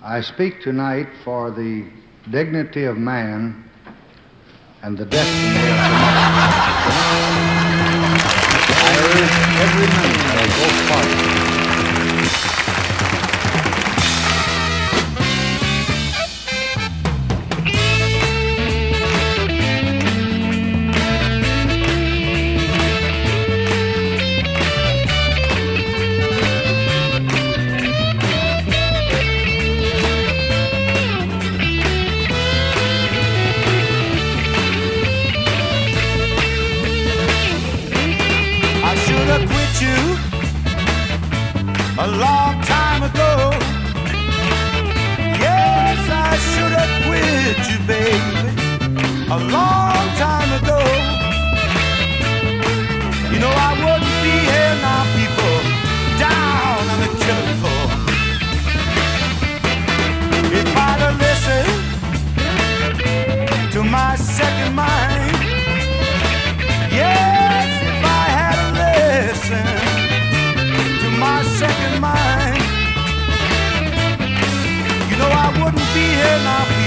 I speak tonight for the dignity of man and the destiny of democracy. I urge every member of both parties a long time ago. Yes, I should have quit you, baby, a long time ago. You know I wouldn't be here now, people, down on the killing floor. If I'd have listened to my second mind, yes, if I had listened my second mind, you know I wouldn't be here now.